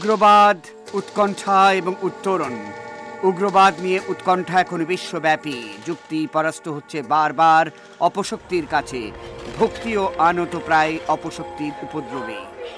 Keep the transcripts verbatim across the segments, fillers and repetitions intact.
উগ্রবাদ, উৎকণ্ঠা এবং উত্তরণ। উগ্রবাদ নিয়ে উৎকণ্ঠা এখন বিশ্বব্যাপী। যুক্তি পরাস্ত হচ্ছে বারবার অপশক্তির কাছে। ভক্তিও আনত প্রায় অপশক্তির উপদ্রবে।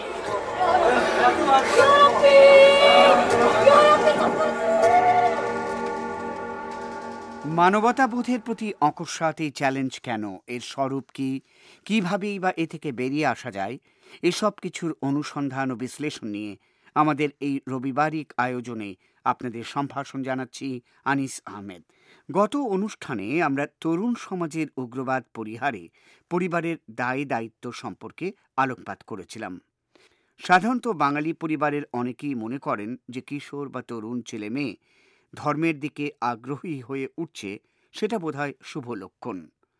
মানবতাবোধের প্রতি অকস্মাৎ এই চ্যালেঞ্জ কেন? এর স্বরূপ কি? কীভাবেই বা এ থেকে বেরিয়ে আসা যায়? এসব কিছুর অনুসন্ধান ও বিশ্লেষণ নিয়ে আমাদের এই রবিবারিক আয়োজনে আপনাদের সম্ভাষণ জানাচ্ছি আনিস আহমেদ। গত অনুষ্ঠানে আমরা তরুণ সমাজের উগ্রবাদ পরিহারে পরিবারের দায় দায়িত্ব সম্পর্কে আলোকপাত করেছিলাম। সাধারণত বাঙালি পরিবারের অনেকেই মনে করেন যে কিশোর বা তরুণ ছেলে মেয়ে ধর্মের দিকে আগ্রহী হয়ে উঠছে, সেটা বোধহয় শুভ লক্ষণ।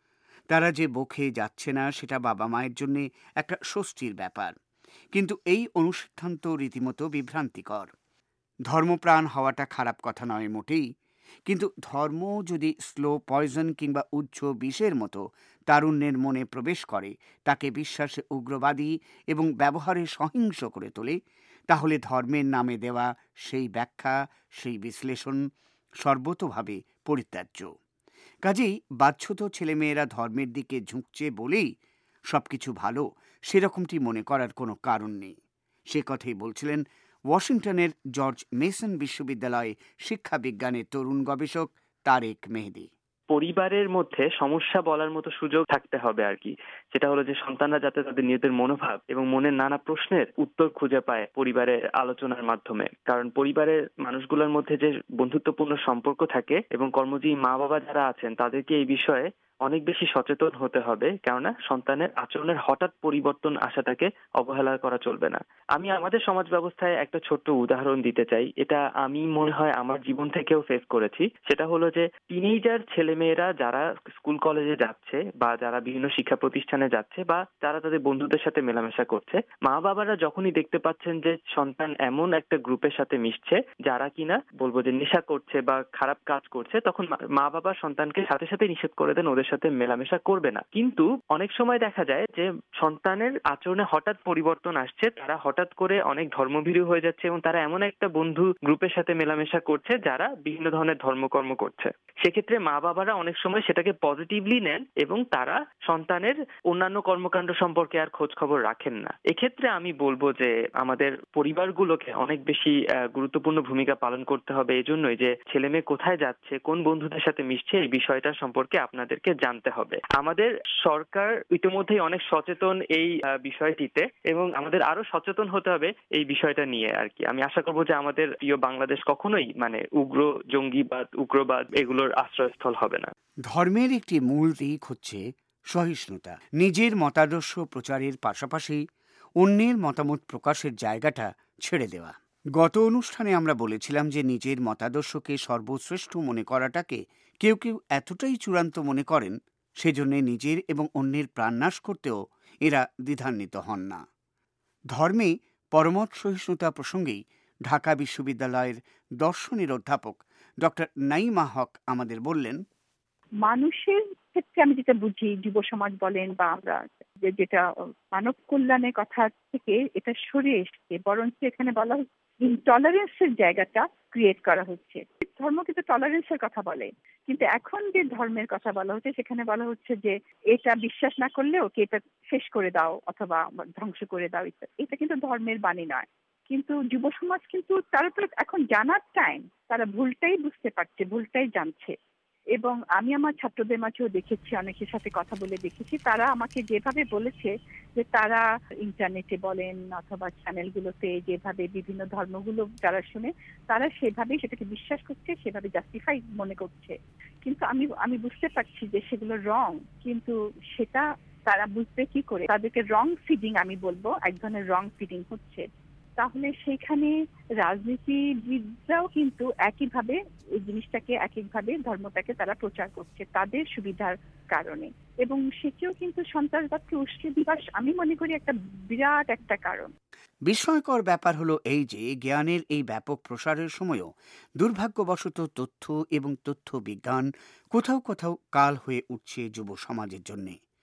তারা যে বকে যাচ্ছে না, সেটা বাবা মায়ের জন্য একটা স্বস্তির ব্যাপার। কিন্তু এই অনুসিদ্ধান্ত রীতিমতো বিভ্রান্তিকর। ধর্মপ্রাণ হওয়াটা খারাপ কথা নয় মোটেই, কিন্তু ধর্ম যদি স্লো পয়জন কিংবা উচ্চ বিষের মতো তারুণ্যের মনে প্রবেশ করে, তাকে বিশ্বাসে উগ্রবাদী এবং ব্যবহারে সহিংস করে তোলে, তাহলে ধর্মের নামে দেওয়া সেই ব্যাখ্যা, সেই বিশ্লেষণ সর্বতোভাবে পরিত্যাজ্য। কাজেই বাধ্যত ছেলেমেয়েরা ধর্মের দিকে ঝুঁকছে বলেই সব কিছু ভালো, সেরকমটি মনে করার কোনো কারণ নেই। সে কথাই বলছিলেন ওয়াশিংটনের জর্জ মেসন বিশ্ববিদ্যালয়ে শিক্ষা বিজ্ঞানের তরুণ গবেষক তারেক মেহেদি। পরিবারের মধ্যে সমস্যা বলার মতো সুযোগ থাকতে হবে আর কি। সেটা হলো যে সন্তানরা যাতে তাদের নিজেদের মনোভাব এবং মনের নানা প্রশ্নের উত্তর খুঁজে পায় পরিবারের আলোচনার মাধ্যমে। কারণ পরিবারের মানুষগুলোর মধ্যে যে বন্ধুত্বপূর্ণ সম্পর্ক থাকে এবং কর্মজীবী মা বাবা যারা আছেন তাদেরকে এই বিষয়ে অনেক বেশি সচেতন হতে হবে, কেননা সন্তানের আচরণের হঠাৎ পরিবর্তন আসাটাকে অবহেলা করা চলবে না। আমি আমাদের সমাজ ব্যবস্থায় একটা ছোট্ট উদাহরণ দিতে চাই। এটা আমি মনে হয় আমার জীবন থেকেও ফেস করেছি। সেটা হলো যে টিনেজার ছেলেমেয়েরা যারা স্কুল কলেজে যাচ্ছে বা যারা বিভিন্ন শিক্ষা প্রতিষ্ঠানে যাচ্ছে বা যারা তাদের বন্ধুদের সাথে মেলামেশা করছে, মা বাবারা যখনই দেখতে পাচ্ছেন যে সন্তান এমন একটা গ্রুপের সাথে মিশছে যারা কিনা বলবো যে নেশা করছে বা খারাপ কাজ করছে, তখন মা বাবা সন্তানকে সাথে সাথে নিষেধ করে দেন ওদের সাথে মেলামেশা করবে না। কিন্তু অনেক সময় দেখা যায় যে সন্তানের আচরণে হঠাৎ পরিবর্তন আসছে, তারা হঠাৎ করে অনেক ধর্মভীরু হয়ে যাচ্ছে এবং তারা এমন একটা বন্ধু গ্রুপের সাথে মেলামেশা করছে যারা বিভিন্ন ধরনের ধর্মকর্ম করছে। সেক্ষেত্রে মা বাবারা অনেক সময় সেটাকে পজিটিভলি নেন এবং তারা সন্তানের অন্যান্য কর্মকাণ্ড সম্পর্কে আর খোঁজ খবর রাখেন না। এক্ষেত্রে আমি বলবো যে আমাদের পরিবারগুলোকে অনেক বেশি গুরুত্বপূর্ণ ভূমিকা পালন করতে হবে, এজন্যই যে ছেলে মেয়ে কোথায় যাচ্ছে, কোন বন্ধুদের সাথে মিশছে, এই বিষয়টা সম্পর্কে আপনাদেরকে জানতে হবে। আমাদের সরকার ইতিমধ্যেই অনেক সচেতন এই বিষয়টিতে এবং আমাদের আরো সচেতন হতে হবে এই বিষয়টা নিয়ে আর কি। আমি আশা করবো যে আমাদের প্রিয় বাংলাদেশ কখনোই মানে উগ্র জঙ্গিবাদ, উগ্রবাদ এগুলোর আশ্রয়স্থল হবে না। ধর্মের একটি মূল দিক হচ্ছে সহিষ্ণুতা। নিজের মতাদর্শ প্রচারের পাশাপাশি অন্যের মতামত প্রকাশের জায়গাটা ছেড়ে দেওয়া। গত অনুষ্ঠানে আমরা বলেছিলাম যে নিজের মতাদর্শকে সর্বশ্রেষ্ঠ মনে করাটাকে কেউ কেউ এতটাই চূড়ান্ত মনে করেন, সেজন্য নিজের এবং অন্যের প্রাণনাশ করতেও এরা দ্বিধান্বিত হন না। ধর্মে পরমত সহিষ্ণুতা প্রসঙ্গেই ঢাকা বিশ্ববিদ্যালয়ের দর্শনের অধ্যাপক ডক্টর নাইমা হক আমাদের বললেন, মানুষের ক্ষেত্রে আমি যেটা বুঝি, যুব সমাজ বলেন বা আমরা যেটা মানব কল্যাণের কথা থেকে এটা সরে এসছে, বরঞ্চ এখানে বলা হচ্ছে ইনটলারেন্সের জায়গাটা ক্রিয়েট করা হচ্ছে। ধর্ম কিন্তু টলারেন্সের কথা বলে, কিন্তু এখন যে ধর্মের কথা বলা হচ্ছে সেখানে বলা হচ্ছে যে এটা বিশ্বাস না করলেও কি এটা শেষ করে দাও অথবা ধ্বংস করে দাও। এটা কিন্তু ধর্মের বাণী নয়। কিন্তু যুব সমাজ কিন্তু তারা তো এখন জানার টাইম, তারা ভুলটাই বুঝতে পারছে, ভুলটাই জানছে। এবং আমি আমার ছাত্রদের মাঝেও দেখেছি, অনেকের সাথে কথা বলে দেখেছি, তারা আমাকে যেভাবে বলেছে যে তারা ইন্টারনেটে বলেন অথবা চ্যানেলগুলোতে যেভাবে বিভিন্ন ধর্মগুলো যারা শুনে তারা সেভাবেই সেটাকে বিশ্বাস করছে, সেভাবে জাস্টিফাই মনে করছে। কিন্তু আমি আমি বুঝতে পারছি যে সেগুলো রং, কিন্তু সেটা তারা বুঝবে কি করে? তাদেরকে রং ফিডিং আমি বলবো, এক ধরনের রং ফিডিং হচ্ছে। তাহলে সেখানে রাজনীতিবিদরাও কিন্তু একইভাবে এই জিনিসটাকে একইভাবে ধর্মটাকে তারা প্রচার করছে তাদের সুবিধার কারণে, এবং সেটিও কিন্তু সন্ত্রাসবাদকে উস্কে দিবার আমি মনে করি একটা বিরাট একটা কারণ। বিস্ময়কর ব্যাপার হলো এই যে জ্ঞানের এই ব্যাপক প্রসারের সময়ও দুর্ভাগ্যবশত তথ্য এবং তথ্য বিজ্ঞান কোথাও কোথাও কাল হয়ে উঠছে যুব সমাজের জন্যে।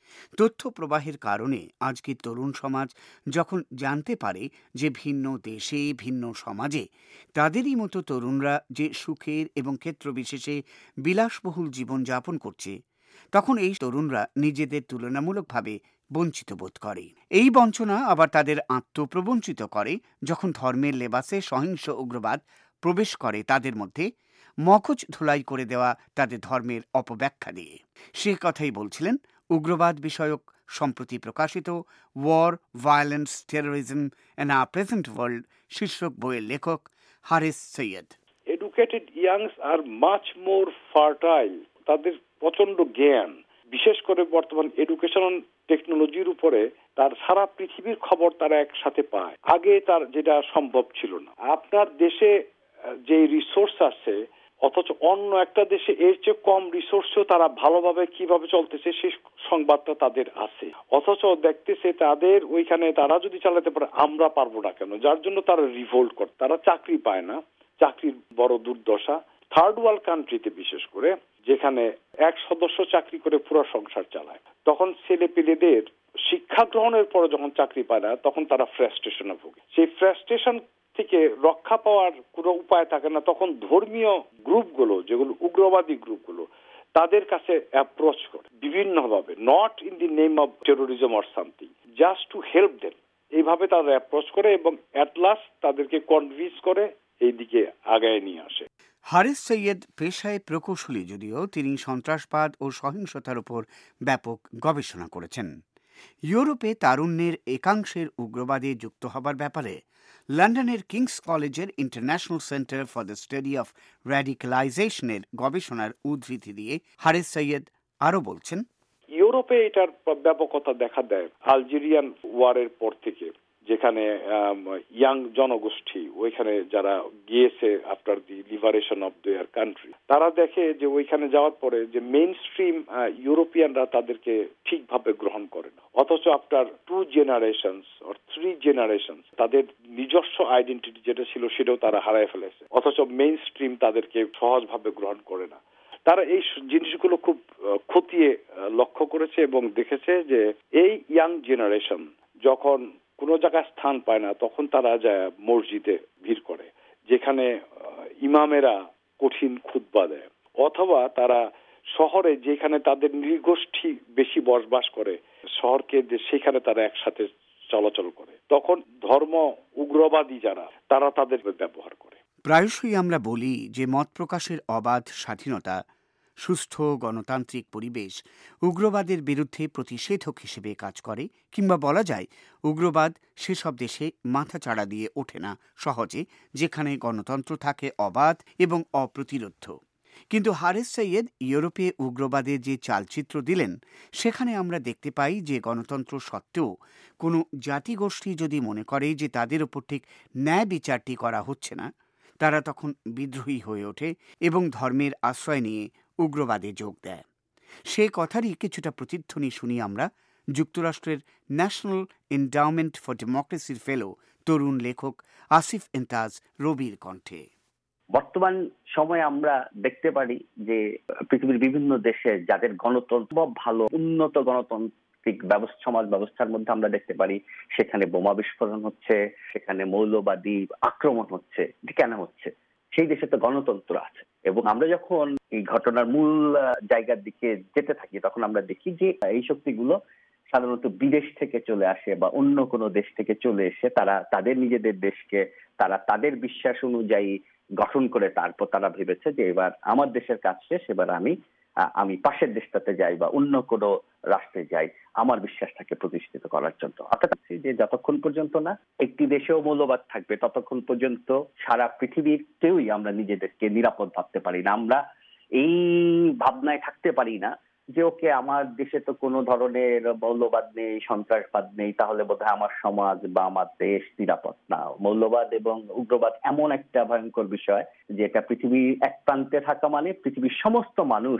তথ্য প্রবাহের কারণে আজকের তরুণ সমাজ যখন জানতে পারে যে ভিন্ন দেশে ভিন্ন সমাজে তাদেরই মতো তরুণরা যে সুখের এবং ক্ষেত্রবিশেষে বিলাসবহুল জীবনযাপন করছে, তখন এই তরুণরা নিজেদের তুলনামূলকভাবে বঞ্চিত বোধ করে। এই বঞ্চনা আবার তাদের আত্মপ্রবঞ্চিত করে যখন ধর্মের লেবাসে সহিংস উগ্রবাদ প্রবেশ করে তাদের মধ্যে, মগজ ধুলাই করে দেওয়া তাদের ধর্মের অপব্যাখ্যা দিয়ে। সে কথাই বলছিলেন উগ্রবাদ বিষয়ক সম্প্রতি প্রকাশিত war, violence, terrorism and our present world শীর্ষক বইয়ের লেখক Haris Syed. Educated youngs are much more fertile. তাদের প্রচন্ড জ্ঞান, বিশেষ করে বর্তমান এডুকেশন টেকনোলজির উপরে তার সারা পৃথিবীর খবর তারা একসাথে পায়। আগে তার যেটা সম্ভব ছিল না। আপনার দেশে যে রিসোর্স আছে, অথচ অন্য একটা দেশে এর চেয়ে কম রিসোর্সেও তারা ভালোভাবে কিভাবে চলতেছে সেই সংবাদটা তাদের আছে। অথচ দেখতেছে তাদের ওইখানে তারা যদি চালাতে পারে, আমরা পারবো না কেন? যার জন্য তারা রিভোল্ট করে। তারা চাকরি পায় না, চাকরির বড় দুর্দশা। থার্ড ওয়ার্ল্ড কান্ট্রিতে বিশেষ করে, যেখানে এক সদস্য চাকরি করে পুরো সংসার চালায়, তখন ছেলে পেলেদের শিক্ষা গ্রহণের পরে যখন চাকরি পায় না, তখন তারা ফ্রাস্ট্রেশনে ভোগে। সেই ফ্রাস্ট্রেশন থেকে রক্ষা পাওয়ার কোনো উপায় থাকে না। তখন ধর্মীয় গ্রুপগুলো, যেগুলো উগ্রবাদী গ্রুপগুলো, তাদের কাছে অ্যাপ্রোচ করে বিভিন্নভাবে, not in the name of terrorism or something, just to help them. এইভাবে তারা অ্যাপ্রোচ করে এবং অ্যাট লাস্ট তাদেরকে কনভিন্স করে এইদিকে আগায় নিয়ে আসে। হারিস সৈয়দ পেশায় প্রকৌশলী, যদিও তিনি সন্ত্রাসবাদ ও সহিংসতার উপর ব্যাপক গবেষণা করেছেন। ইউরোপে তারুণ্যের একাংশের উগ্রবাদে যুক্ত হবার ব্যাপারে লন্ডনের কিংস কলেজের international centre for the study of র্যাডিক্যালাইজেশনের গবেষণার উদ্ধৃতি দিয়ে হারিস সৈয়দ আরও বলছেন, ইউরোপে এটার ব্যাপকতা দেখা দেয় আলজেরিয়ান ওয়ারের পর থেকে, যেখানে ইয়াং জনগোষ্ঠী ওইখানে যারা গিয়েছে after the liberation of their country, তারা দেখে যে ওইখানে যাওয়ার পরে যে মেইন স্ট্রিম ইউরোপিয়ানরা তাদেরকে ঠিকভাবে গ্রহণ করে না। অথচ after two generations or three generations তাদের নিজস্ব আইডেন্টিটি যেটা ছিল সেটাও তারা হারায় ফেলেছে। অথচ মেইন স্ট্রিম তাদেরকে সহজভাবে গ্রহণ করে না। তারা এই জিনিসগুলো খুব খতিয়ে লক্ষ্য করেছে এবং দেখেছে যে এই ইয়াং জেনারেশন যখন কোনো জায়গায় স্থান পায় না, তখন তারা যায় মসজিদে ভিড় করে, যেখানে ইমামেরা কঠিন খুতবা দেয়, অথবা তারা শহরে যেখানে তাদের নৃগোষ্ঠী বেশি বসবাস করে, শহরকে সেখানে তারা একসাথে চলাচল করে, তখন ধর্ম উগ্রবাদী যারা তারা তাদের ব্যবহার করে। প্রায়শই আমরা বলি যে মত প্রকাশের অবাধ স্বাধীনতা, সুস্থ গণতান্ত্রিক পরিবেশ উগ্রবাদের বিরুদ্ধে প্রতিষেধক হিসেবে কাজ করে, কিংবা বলা যায় উগ্রবাদ সেসব দেশে মাথা চাড়া দিয়ে ওঠে না সহজে, যেখানে গণতন্ত্র থাকে অবাধ এবং অপ্রতিরোধ্য। কিন্তু হারিস সৈয়দ ইউরোপে উগ্রবাদের যে চালচিত্র দিলেন, সেখানে আমরা দেখতে পাই যে গণতন্ত্র সত্ত্বেও কোনো জাতিগোষ্ঠী যদি মনে করে যে তাদের ওপর ঠিক ন্যায় বিচারটি করা হচ্ছে না, তারা তখন বিদ্রোহী হয়ে ওঠে এবং ধর্মের আশ্রয় নিয়ে উগ্রবাদে যোগ দেয়। সে কথারই কিছুটা প্রতিধ্বনি শুনি আমরা যুক্তরাষ্ট্রের ন্যাশনাল এন্ডাওমেন্ট ফর ডেমোক্রেসির ফেলো তরুণ লেখক আসিফ এন্তাজ রবির কণ্ঠে। বর্তমান সময়ে আমরা দেখতে পারি যে পৃথিবীর বিভিন্ন দেশে যাদের গণতন্ত্র ভালো, উন্নত গণতান্ত্রিক ব্যবস্থা, সমাজ ব্যবস্থার মধ্যে আমরা দেখতে পারি সেখানে বোমা বিস্ফোরণ হচ্ছে, সেখানে মৌলবাদী আক্রমণ হচ্ছে। কেন হচ্ছে? সেই দেশে তো গণতন্ত্র আছে। এবং আমরা যখন এই ঘটনার মূল জায়গার দিকে যেতে থাকি, তখন আমরা দেখি যে এই শক্তিগুলো সাধারণত বিদেশ থেকে চলে আসে বা অন্য কোনো দেশ থেকে চলে এসে তারা তাদের নিজেদের দেশকে তারা তাদের বিশ্বাস অনুযায়ী গঠন করে তারপর তারা ভেবেছে যে এবার আমার দেশের কাজ শেষ, এবার আমি আমি পাশের দেশটাতে যাই বা অন্য কোনো রাষ্ট্রে যাই আমার বিশ্বাসটাকে প্রতিষ্ঠিত করার জন্য। অর্থাৎ যে যতক্ষণ পর্যন্ত না একটি দেশেও মৌলবাদ থাকবে, ততক্ষণ পর্যন্ত সারা পৃথিবীর কেউই আমরা নিজেদেরকে নিরাপদ ভাবতে পারি না। আমরা এই ভাবনায় থাকতে পারি না যে ওকে আমার দেশে তো কোনো ধরনের মৌলবাদ নেই, সন্ত্রাসবাদ নেই, তাহলে বোধহয় আমার সমাজ বা আমার দেশ নিরাপদ না। মৌলবাদ এবং উগ্রবাদ এমন একটা ভয়ঙ্কর বিষয় যেটা পৃথিবীর এক প্রান্তে থাকা মানে পৃথিবীর সমস্ত মানুষ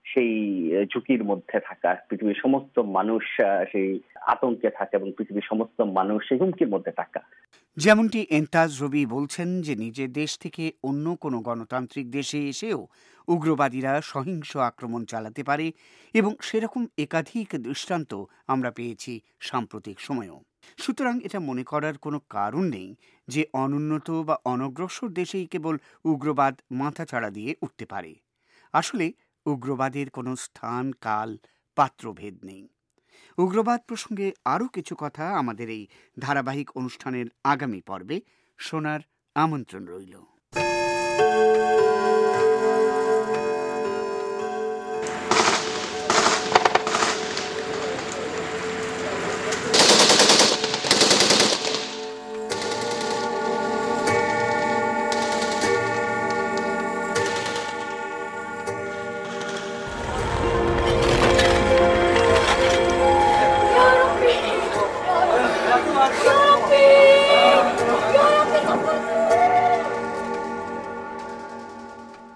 সেই ঝুঁকির মধ্যে থাকা, পৃথিবীর সমস্ত মানুষ সেই আতঙ্কে থাকা এবং পৃথিবীর সমস্ত মানুষ সেই হুমকির মধ্যে থাকা। যেমনটি এন্তাজ রবি বলছেন যে নিজের দেশ থেকে অন্য কোনো গণতান্ত্রিক দেশে এসেও উগ্রবাদীরা সহিংস আক্রমণ চালাতে পারে এবং সেরকম একাধিক দৃষ্টান্ত আমরা পেয়েছি সাম্প্রতিক সময়েও। সুতরাং এটা মনে করার কোনো কারণ নেই যে অনুন্নত বা অনগ্রসর দেশেই কেবল উগ্রবাদ মাথাচাড়া দিয়ে উঠতে পারে। আসলে উগ্রবাদের কোনো স্থান, কাল, পাত্রভেদ নেই। উগ্রবাদ প্রসঙ্গে আরও কিছু কথা আমাদের এই ধারাবাহিক অনুষ্ঠানের আগামী পর্বে শোনার আমন্ত্রণ রইল।